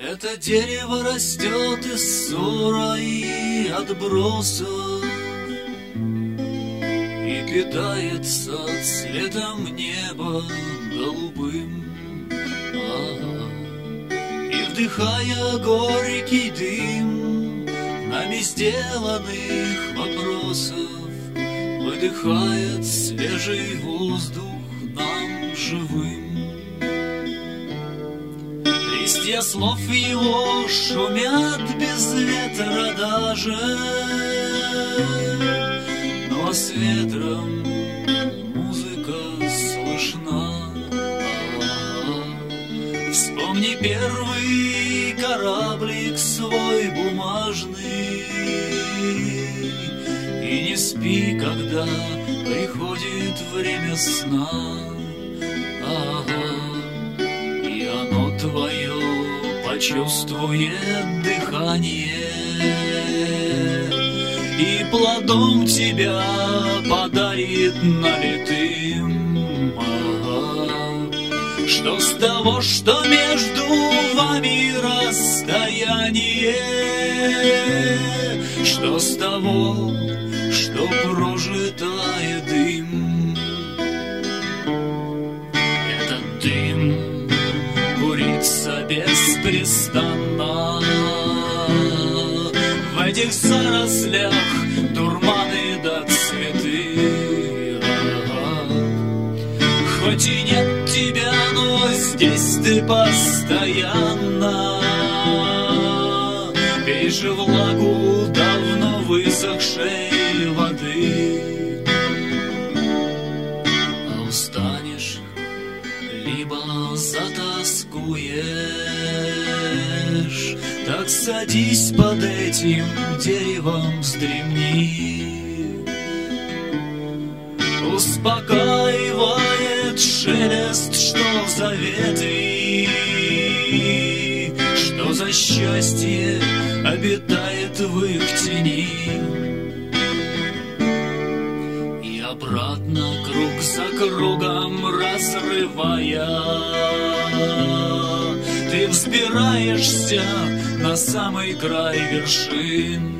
Это дерево растет из ссора и отбросов и питается цветом неба голубым, и, вдыхая горький дым нами сделанных вопросов, выдыхает свежий воздух нам живым. Листья слов его шумят без ветра даже, но с ветром музыка слышна. Вспомни первый кораблик свой бумажный и не спи, когда приходит время сна. И оно твое почувствует дыхание и плодом тебя подарит налитым. Что с того, что между вами расстояние? Что с того, что прожитает дым? Этот дым курится беспрестанно в этих зарослях, дурманы да цветы. Хоть и нет тебя, но здесь ты постоянно. Пей же влагу давно высохшей воды. А устанешь, либо затаскуешь, так садись под этим деревом, вздремни. Успокаивает шелест, что за ветви, что за счастье обитает в их тени. И обратно круг за кругом разрывая, ты взбираешься на самый край вершин.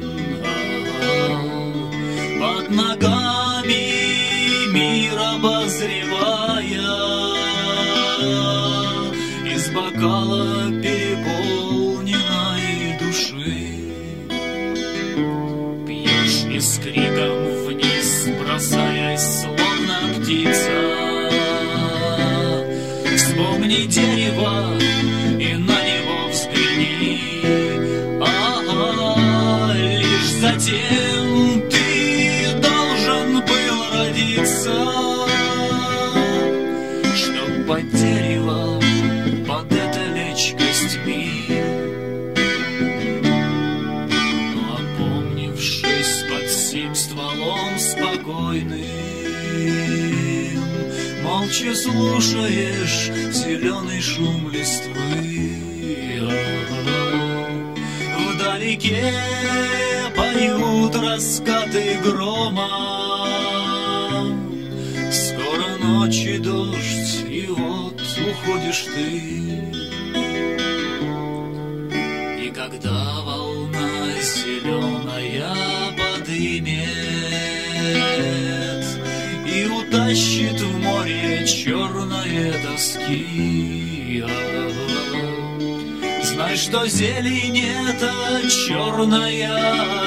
Под ногами мир обозревая, из бокала переполненной души пьешь и с криком вниз бросаясь, словно птица. Вспомни дерево и на него взгляни. Лишь затем ты должен был родиться, чтоб под дерево, под это лечь костьми. Но опомнившись под сим стволом спокойным, молча слушаешь зеленый шум листвы. Вдалеке поют раскаты грома. Скоро ночь и дождь, и вот уходишь ты. И когда волна зеленая подымет и утащит в море черное тоски, знай, что зелень эта черная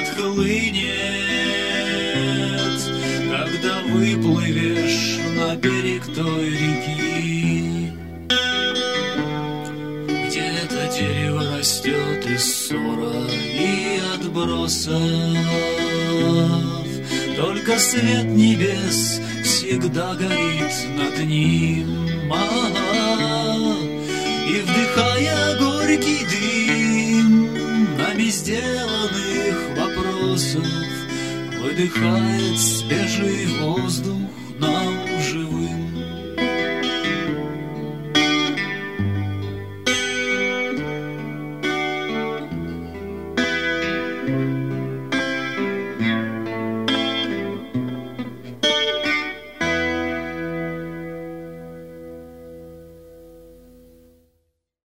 отхлынет, когда выплывешь на берег той реки, где это дерево растет из ссора и отбросов. Только свет небес всегда горит над ним, и, вдыхая горький дым нами сделанных вопросов, выдыхает свежий воздух